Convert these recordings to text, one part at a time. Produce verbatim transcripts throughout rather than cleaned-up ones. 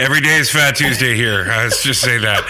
Every day is Fat Tuesday here. Let's just say that.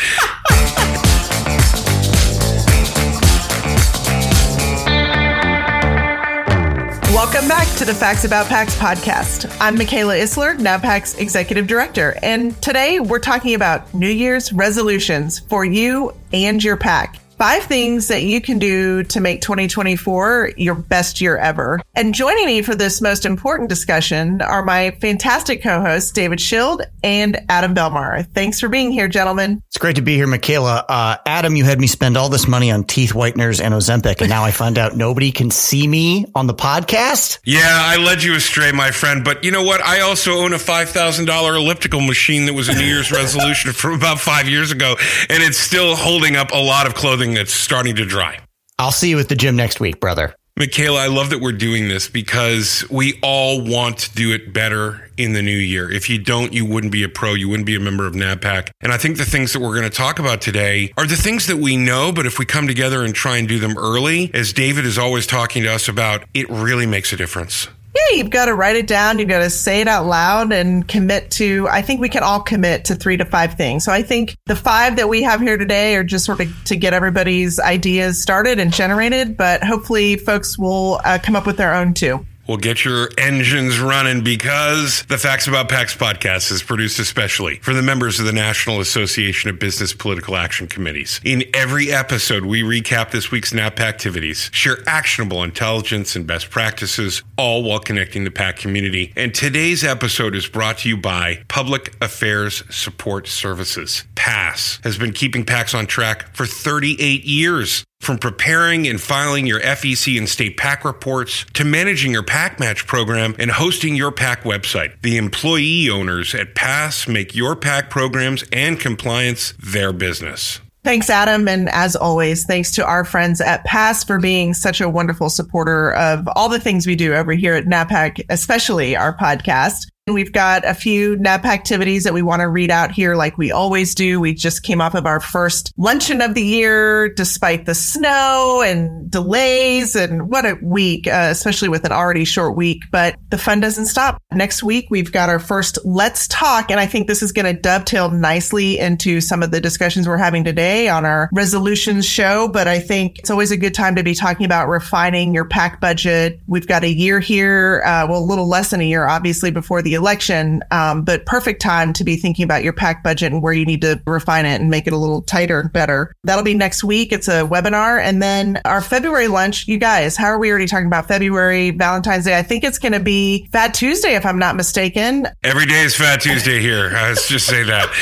Welcome back to the Facts About PACs podcast. I'm Michaela Isler, NABPAC's Executive Director, and today we're talking about New Year's resolutions for you and your PAC. Five things that you can do to make twenty twenty-four your best year ever. And joining me for this most important discussion are my fantastic co-hosts, David Schild and Adam Belmar. Thanks for being here, gentlemen. It's great to be here, Michaela. Uh, Adam, you had me spend all this money on teeth whiteners and Ozempic, and now I find out nobody can see me on the podcast. Yeah, I led you astray, my friend. But you know what? I also own a five thousand dollars elliptical machine that was a New Year's resolution from about five years ago, and it's still holding up a lot of clothing that's starting to dry. I'll see you at the gym next week, brother. Michaela, I love that we're doing this because we all want to do it better in the new year. If you don't, you wouldn't be a pro. You wouldn't be a member of NABPAC. And I think the things that we're going to talk about today are the things that we know, but if we come together and try and do them early, as David is always talking to us about, it really makes a difference. Yeah, you've got to write it down. You've got to say it out loud and commit to, I think we can all commit to three to five things. So I think the five that we have here today are just sort of to get everybody's ideas started and generated, but hopefully folks will uh, come up with their own too. Well, get your engines running because the Facts About PACs podcast is produced especially for the members of the National Association of Business Political Action Committees. In every episode, we recap this week's NABPAC activities, share actionable intelligence and best practices, all while connecting the PAC community. And today's episode is brought to you by Public Affairs Support Services. PASS has been keeping PACs on track for thirty-eight years. From preparing and filing your F E C and state PAC reports to managing your PAC Match program and hosting your PAC website, the employee owners at PASS make your PAC programs and compliance their business. Thanks, Adam. And as always, thanks to our friends at PASS for being such a wonderful supporter of all the things we do over here at NABPAC, especially our podcast. We've got a few NABPAC activities that we want to read out here like we always do. We just came off of our first luncheon of the year, despite the snow and delays. And what a week, uh, especially with an already short week. But the fun doesn't stop. Next week, we've got our first Let's Talk. And I think this is going to dovetail nicely into some of the discussions we're having today on our resolutions show. But I think it's always a good time to be talking about refining your PAC budget. We've got a year here, uh, well, a little less than a year, obviously, before the election, um, but perfect time to be thinking about your PAC budget and where you need to refine it and make it a little tighter and better. That'll be next week. It's a webinar. And then our February lunch, you guys, how are we already talking about February, Valentine's Day? I think it's going to be Fat Tuesday, if I'm not mistaken. Every day is Fat Tuesday here. Let's just say that.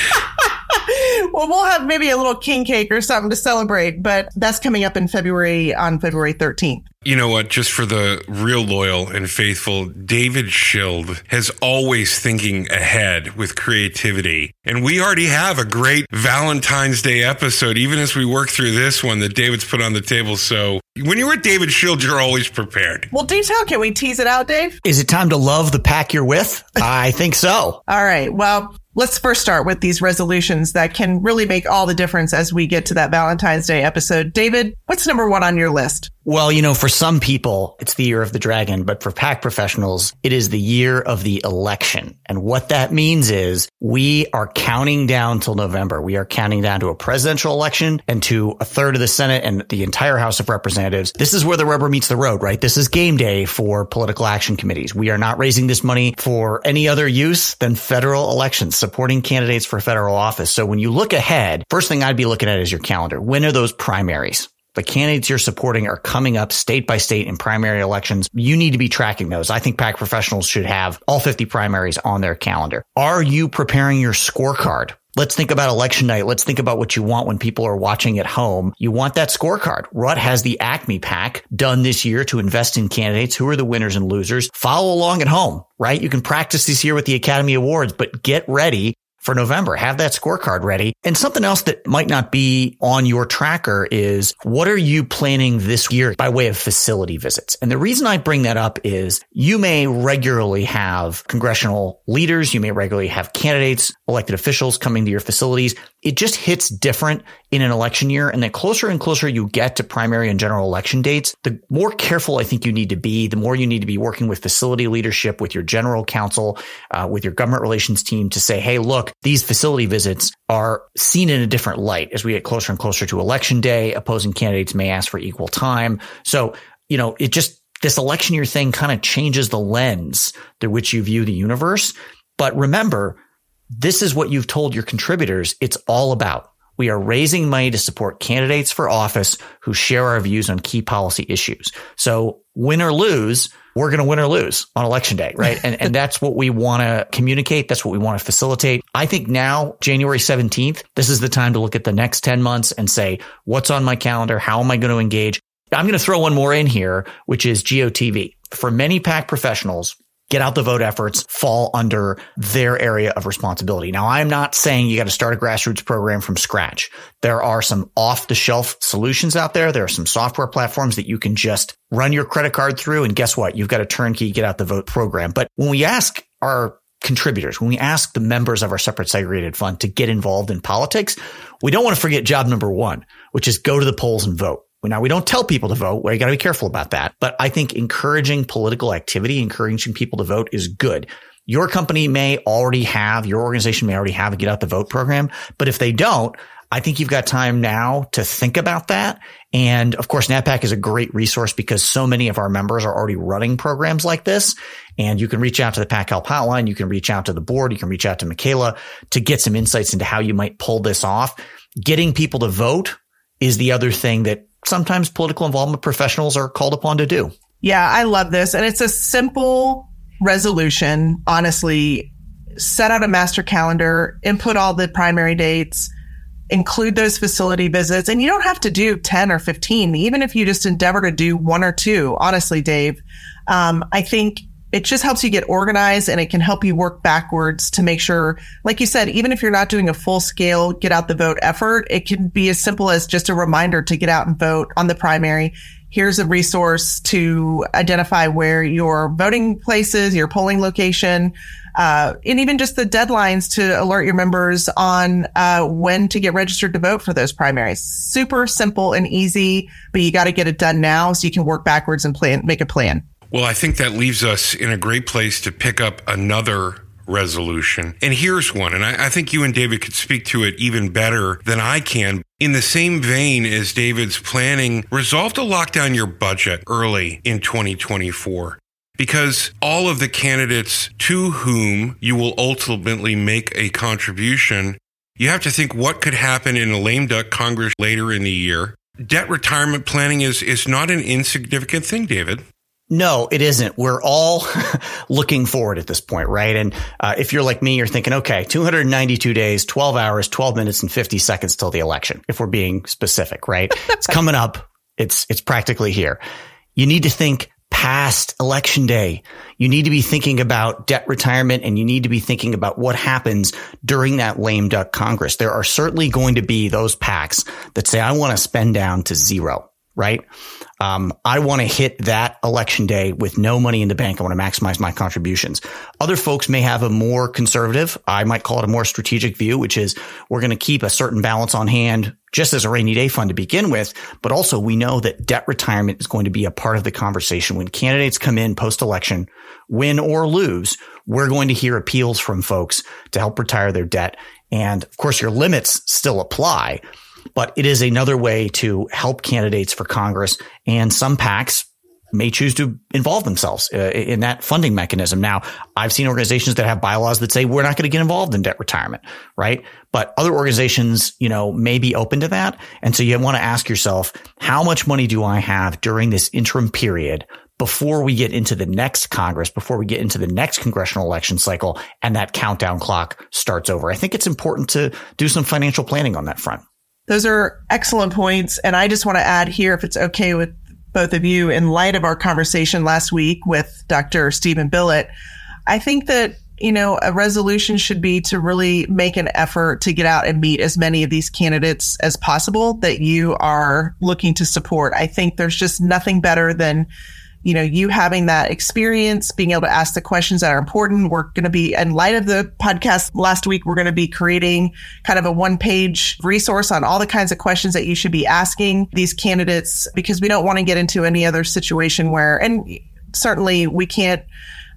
Well, we'll have maybe a little king cake or something to celebrate, but that's coming up in February on February thirteenth. You know what? Just for the real loyal and faithful, David Schild has always thinking ahead with creativity. And we already have a great Valentine's Day episode, even as we work through this one that David's put on the table. So when you're with David Schild, you're always prepared. Well, do tell. Can we tease it out, Dave? Is it time to love the PAC you're with? I think so. All right. Well, let's first start with these resolutions that can really make all the difference as we get to that Valentine's Day episode. David, what's number one on your list? Well, you know, for some people, it's the year of the dragon, but for PAC professionals, it is the year of the election. And what that means is we are counting down till November. We are counting down to a presidential election and to a third of the Senate and the entire House of Representatives. This is where the rubber meets the road, right? This is game day for political action committees. We are not raising this money for any other use than federal elections, supporting candidates for federal office. So when you look ahead, first thing I'd be looking at is your calendar. When are those primaries? The candidates you're supporting are coming up state by state in primary elections. You need to be tracking those. I think PAC professionals should have all fifty primaries on their calendar. Are you preparing your scorecard? Let's think about election night. Let's think about what you want when people are watching at home. You want that scorecard. What has the Acme PAC done this year to invest in candidates? Who are the winners and losers? Follow along at home, right? You can practice this year with the Academy Awards, but get ready for November. Have that scorecard ready. And something else that might not be on your tracker is what are you planning this year by way of facility visits? And the reason I bring that up is you may regularly have congressional leaders. You may regularly have candidates, elected officials coming to your facilities. It just hits different in an election year. And the closer and closer you get to primary and general election dates, the more careful I think you need to be, the more you need to be working with facility leadership, with your general counsel, uh, with your government relations team to say, hey, look, look, these facility visits are seen in a different light as we get closer and closer to election day. Opposing candidates may ask for equal time. So, you know, it just, this election year thing kind of changes the lens through which you view the universe. But remember, this is what you've told your contributors it's all about. We are raising money to support candidates for office who share our views on key policy issues. So win or lose, we're going to win or lose on election day, right? And and that's what we want to communicate. That's what we want to facilitate. I think now, January seventeenth, this is the time to look at the next ten months and say, what's on my calendar? How am I going to engage? I'm going to throw one more in here, which is G O T V. For many PAC professionals, Get Out the Vote efforts fall under their area of responsibility. Now, I'm not saying you got to start a grassroots program from scratch. There are some off-the-shelf solutions out there. There are some software platforms that you can just run your credit card through. And guess what? You've got a turnkey Get Out the Vote program. But when we ask our contributors, when we ask the members of our separate segregated fund to get involved in politics, we don't want to forget job number one, which is go to the polls and vote. Now, we don't tell people to vote. We got to be careful about that. But I think encouraging political activity, encouraging people to vote is good. Your company may already have, your organization may already have a Get Out the Vote program. But if they don't, I think you've got time now to think about that. And of course, NAPAC is a great resource because so many of our members are already running programs like this. And you can reach out to the PAC Help Hotline. You can reach out to the board. You can reach out to Michaela to get some insights into how you might pull this off. Getting people to vote is the other thing that sometimes political involvement professionals are called upon to do. Yeah, I love this. And it's a simple resolution. Honestly, set out a master calendar, input all the primary dates, include those facility visits. And you don't have to do ten or fifteen, even if you just endeavor to do one or two. Honestly, Dave, um, I think it just helps you get organized and it can help you work backwards to make sure, like you said, even if you're not doing a full scale Get Out the Vote effort, it can be as simple as just a reminder to get out and vote on the primary. Here's a resource to identify where your voting place is, your polling location, uh, and even just the deadlines to alert your members on uh, when to get registered to vote for those primaries. Super simple and easy, but you got to get it done now so you can work backwards and plan, make a plan. Well, I think that leaves us in a great place to pick up another resolution. And here's one, and I, I think you and David could speak to it even better than I can. In the same vein as David's planning, resolve to lock down your budget early in twenty twenty-four. Because all of the candidates to whom you will ultimately make a contribution, you have to think what could happen in a lame duck Congress later in the year. Debt retirement planning is, is not an insignificant thing, David. No, it isn't. We're all looking forward at this point, right? And uh, if you're like me, you're thinking, okay, two hundred ninety-two days, twelve hours, twelve minutes, and fifty seconds till the election, if we're being specific, right? It's coming up. It's it's practically here. You need to think past election day. You need to be thinking about debt retirement, and you need to be thinking about what happens during that lame duck Congress. There are certainly going to be those PACs that say, I want to spend down to zero, right? Um, I want to hit that election day with no money in the bank. I want to maximize my contributions. Other folks may have a more conservative, I might call it a more strategic view, which is we're going to keep a certain balance on hand just as a rainy day fund to begin with. But also we know that debt retirement is going to be a part of the conversation. When candidates come in post-election, win or lose, we're going to hear appeals from folks to help retire their debt. And of course, your limits still apply. But it is another way to help candidates for Congress, and some PACs may choose to involve themselves uh, in that funding mechanism. Now, I've seen organizations that have bylaws that say we're not going to get involved in debt retirement, right? But other organizations, you know, may be open to that. And so you want to ask yourself, how much money do I have during this interim period before we get into the next Congress, before we get into the next congressional election cycle, and that countdown clock starts over? I think it's important to do some financial planning on that front. Those are excellent points. And I just want to add here, if it's okay with both of you, in light of our conversation last week with Doctor Stephen Billet, I think that, you know, a resolution should be to really make an effort to get out and meet as many of these candidates as possible that you are looking to support. I think there's just nothing better than, you know, you having that experience, being able to ask the questions that are important. We're going to be, in light of the podcast last week, we're going to be creating kind of a one page resource on all the kinds of questions that you should be asking these candidates, because we don't want to get into any other situation where, and certainly we can't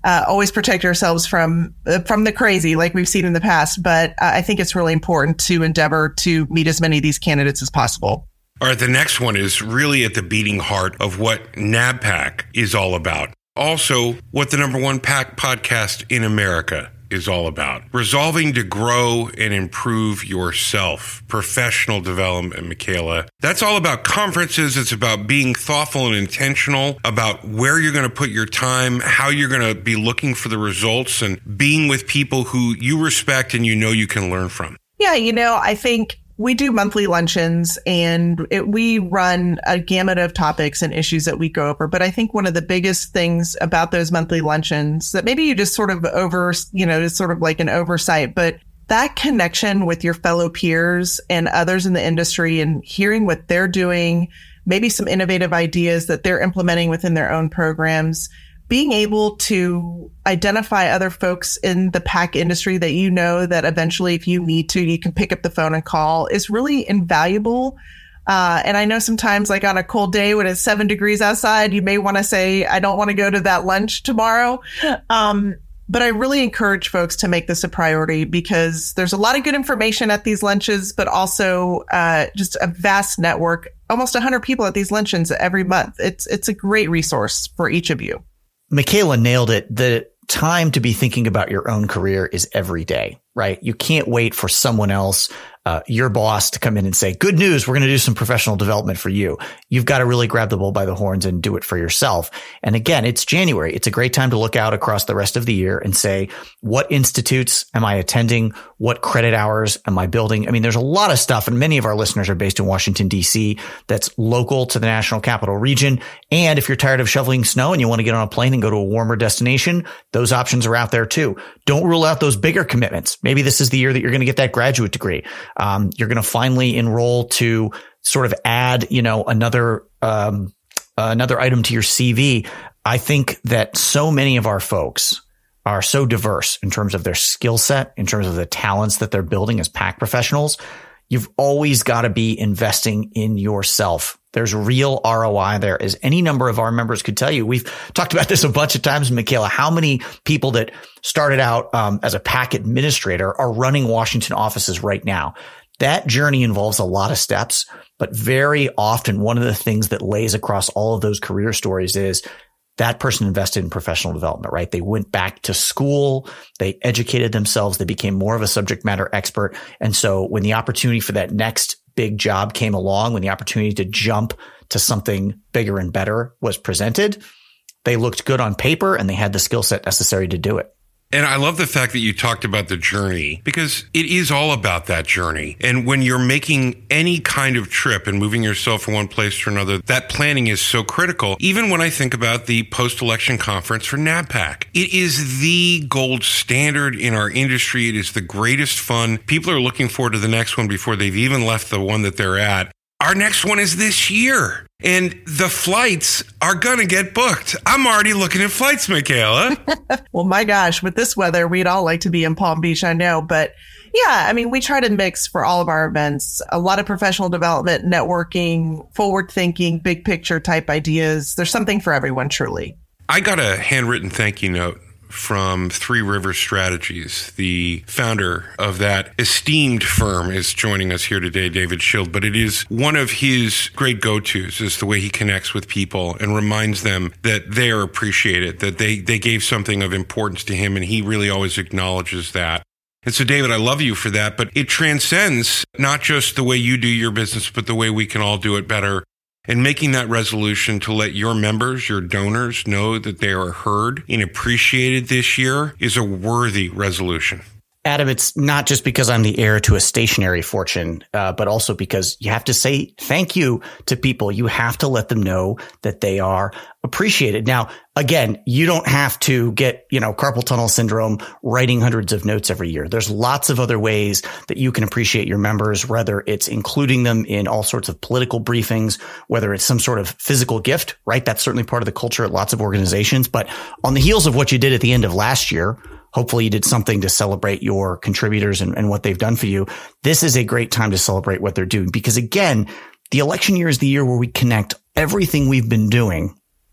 uh, always protect ourselves from uh, from the crazy like we've seen in the past. But uh, I think it's really important to endeavor to meet as many of these candidates as possible. All right, the next one is really at the beating heart of what NABPAC is all about. Also, what the number one PAC podcast in America is all about. Resolving to grow and improve yourself. Professional development, Michaela. That's all about conferences. It's about being thoughtful and intentional about where you're going to put your time, how you're going to be looking for the results, and being with people who you respect and you know you can learn from. Yeah, you know, I think we do monthly luncheons and it, we run a gamut of topics and issues that we go over. But I think one of the biggest things about those monthly luncheons that maybe you just sort of over, you know, it's sort of like an oversight, but that connection with your fellow peers and others in the industry and hearing what they're doing, maybe some innovative ideas that they're implementing within their own programs, being able to identify other folks in the PAC industry that you know that eventually, if you need to, you can pick up the phone and call is really invaluable. Uh, and I know sometimes like on a cold day when it's seven degrees outside, you may want to say, I don't want to go to that lunch tomorrow. Um, but I really encourage folks to make this a priority because there's a lot of good information at these lunches, but also uh, just a vast network, almost one hundred people at these luncheons every month. It's it's a great resource for each of you. Michaela nailed it. The time to be thinking about your own career is every day, right? You can't wait for someone else, uh, your boss to come in and say, good news, we're going to do some professional development for you. You've got to really grab the bull by the horns and do it for yourself. And again, it's January. It's a great time to look out across the rest of the year and say, what institutes am I attending? What credit hours am I building? I mean, there's a lot of stuff, and many of our listeners are based in Washington, D C, that's local to the National Capital Region. And if you're tired of shoveling snow and you want to get on a plane and go to a warmer destination, those options are out there too. Don't rule out those bigger commitments. Maybe this is the year that you're going to get that graduate degree. Um, you're going to finally enroll to sort of add, you know, another, um, uh, another item to your C V. I think that so many of our folks are so diverse in terms of their skill set, in terms of the talents that they're building as PAC professionals. You've always got to be investing in yourself. There's real R O I there, as any number of our members could tell you. We've talked about this a bunch of times, Michaela. How many people that started out um, as a PAC administrator are running Washington offices right now? That journey involves a lot of steps, but very often one of the things that lays across all of those career stories is that person invested in professional development, right? They went back to school, they educated themselves, they became more of a subject matter expert. And so when the opportunity for that next big job came along, when the opportunity to jump to something bigger and better was presented, they looked good on paper and they had the skill set necessary to do it. And I love the fact that you talked about the journey, because it is all about that journey. And when you're making any kind of trip and moving yourself from one place to another, that planning is so critical. Even when I think about the post-election conference for NABPAC, it is the gold standard in our industry. It is the greatest fun. People are looking forward to the next one before they've even left the one that they're at. Our next one is this year, and the flights are going to get booked. I'm already looking at flights, Michaela. Well, my gosh, with this weather, we'd all like to be in Palm Beach, I know. But yeah, I mean, we try to mix for all of our events, a lot of professional development, networking, forward thinking, big picture type ideas. There's something for everyone, truly. I got a handwritten thank you note from Three Rivers Strategies. The founder of that esteemed firm is joining us here today, David Schild, but it is one of his great go-tos is the way he connects with people and reminds them that they are appreciated, that they, they gave something of importance to him, and he really always acknowledges that. And so, David, I love you for that, but it transcends not just the way you do your business, but the way we can all do it better. And making that resolution to let your members, your donors, know that they are heard and appreciated this year is a worthy resolution. Adam, it's not just because I'm the heir to a stationary fortune, uh, but also because you have to say thank you to people. You have to let them know that they are appreciated. Now, again, you don't have to get, you know, carpal tunnel syndrome writing hundreds of notes every year. There's lots of other ways that you can appreciate your members, whether it's including them in all sorts of political briefings, whether it's some sort of physical gift, right? That's certainly part of the culture at lots of organizations. But on the heels of what you did at the end of last year, hopefully you did something to celebrate your contributors and, and what they've done for you. This is a great time to celebrate what they're doing, because again, the election year is the year where we connect everything we've been doing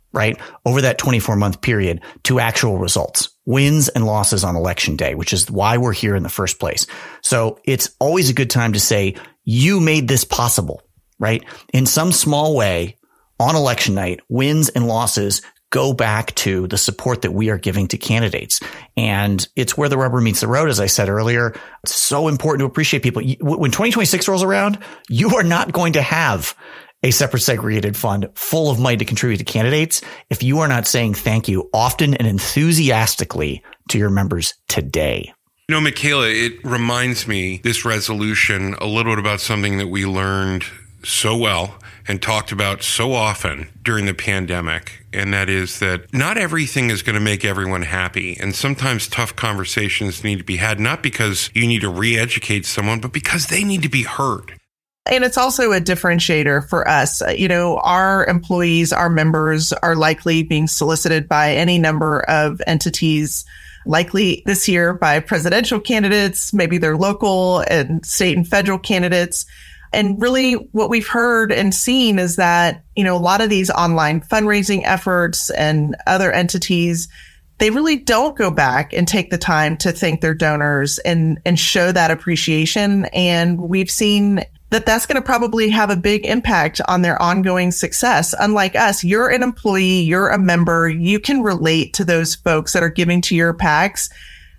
right, over that twenty-four month period to actual results, wins and losses on election day, which is why we're here in the first place. So it's always a good time to say, you made this possible, right? In some small way on election night, wins and losses go back to the support that we are giving to candidates. And it's where the rubber meets the road. As I said earlier, it's so important to appreciate people. When twenty twenty-six rolls around, you are not going to have a separate segregated fund full of money to contribute to candidates if you are not saying thank you often and enthusiastically to your members today. You know, Michaela, it reminds me, this resolution, a little bit about something that we learned so well and talked about so often during the pandemic. And that is that not everything is going to make everyone happy. And sometimes tough conversations need to be had, not because you need to re-educate someone, but because they need to be heard. And it's also a differentiator for us. You know, our employees, our members are likely being solicited by any number of entities, likely this year by presidential candidates, maybe they're local and state and federal candidates. And really what we've heard and seen is that, you know, a lot of these online fundraising efforts and other entities, they really don't go back and take the time to thank their donors and, and show that appreciation. And we've seen that that's going to probably have a big impact on their ongoing success. Unlike us, you're an employee, you're a member, you can relate to those folks that are giving to your PACs.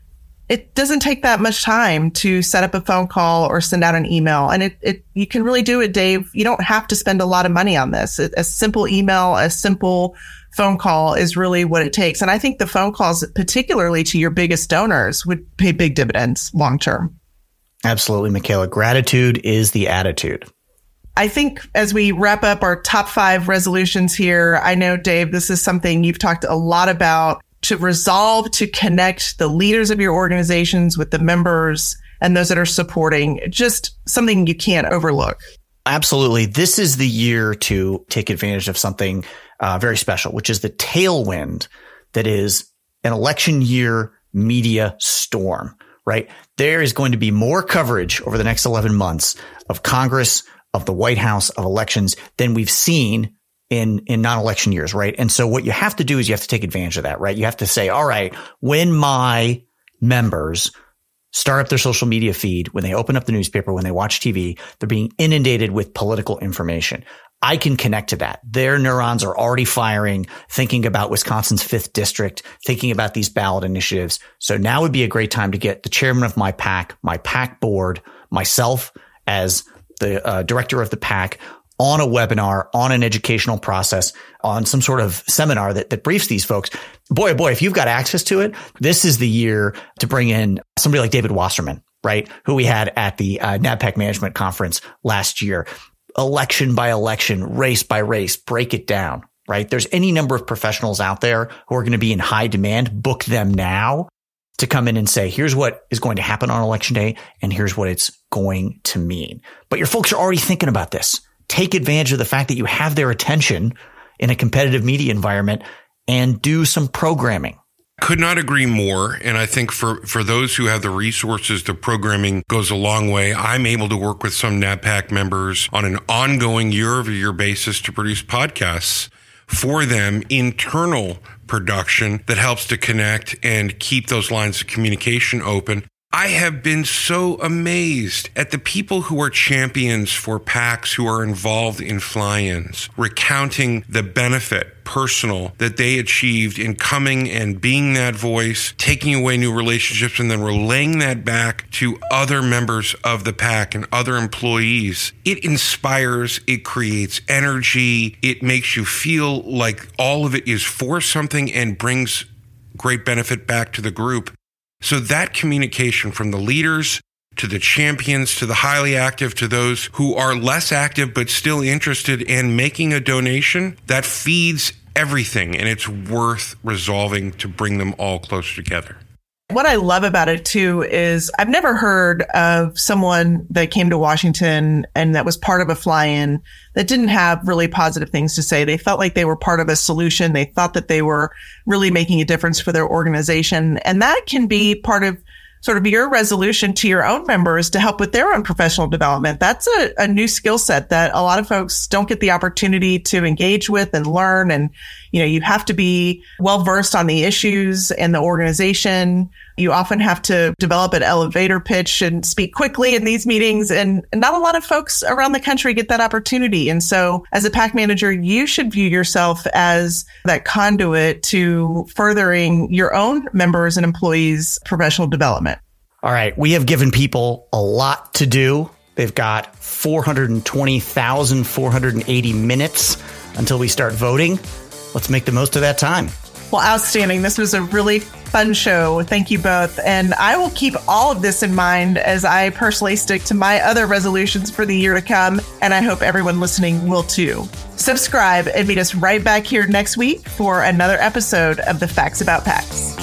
It doesn't take that much time to set up a phone call or send out an email. And it, it you can really do it, Dave. You don't have to spend a lot of money on this. A simple email, a simple phone call is really what it takes. And I think the phone calls, particularly to your biggest donors, would pay big dividends long term. Absolutely, Michaela. Gratitude is the attitude. I think as we wrap up our top five resolutions here, I know, Dave, this is something you've talked a lot about, to resolve to connect the leaders of your organizations with the members and those that are supporting. Just something you can't overlook. Absolutely. This is the year to take advantage of something uh, very special, which is the tailwind that is an election year media storm, right? There is going to be more coverage over the next eleven months of Congress, of the White House, of elections than we've seen in, in non-election years, right? And so what you have to do is you have to take advantage of that, right? You have to say, all right, when my members start up their social media feed, when they open up the newspaper, when they watch T V, they're being inundated with political information. I can connect to that. Their neurons are already firing, thinking about Wisconsin's fifth district, thinking about these ballot initiatives. So now would be a great time to get the chairman of my PAC, my PAC board, myself as the uh, director of the PAC on a webinar, on an educational process, on some sort of seminar that, that briefs these folks. Boy, oh boy, if you've got access to it, this is the year to bring in somebody like David Wasserman, right? Who we had at the uh, NABPAC Management Conference last year. Election by election, race by race, break it down, right? There's any number of professionals out there who are going to be in high demand. Book them now to come in and say, here's what is going to happen on election day, and here's what it's going to mean. But your folks are already thinking about this. Take advantage of the fact that you have their attention in a competitive media environment and do some programming. Could not agree more. And I think for, for those who have the resources, the programming goes a long way. I'm able to work with some NABPAC members on an ongoing year-over-year basis to produce podcasts for them, internal production that helps to connect and keep those lines of communication open. I have been so amazed at the people who are champions for PACs who are involved in fly-ins, recounting the benefit, personal, that they achieved in coming and being that voice, taking away new relationships, and then relaying that back to other members of the PAC and other employees. It inspires, it creates energy, it makes you feel like all of it is for something and brings great benefit back to the group. So that communication from the leaders to the champions, to the highly active, to those who are less active but still interested in making a donation, that feeds everything, and it's worth resolving to bring them all closer together. What I love about it, too, is I've never heard of someone that came to Washington and that was part of a fly-in that didn't have really positive things to say. They felt like they were part of a solution. They thought that they were really making a difference for their organization. And that can be part of sort of your resolution to your own members to help with their own professional development. That's a, a new skill set that a lot of folks don't get the opportunity to engage with and learn. And, you know, you have to be well versed on the issues and the organization. You often have to develop an elevator pitch and speak quickly in these meetings. And not a lot of folks around the country get that opportunity. And so as a PAC manager, you should view yourself as that conduit to furthering your own members and employees' professional development. All right. We have given people a lot to do. They've got four hundred twenty thousand four hundred eighty minutes until we start voting. Let's make the most of that time. Well, outstanding. This was a really fun show. Thank you both. And I will keep all of this in mind as I personally stick to my other resolutions for the year to come. And I hope everyone listening will too. Subscribe and meet us right back here next week for another episode of the Facts About PACs.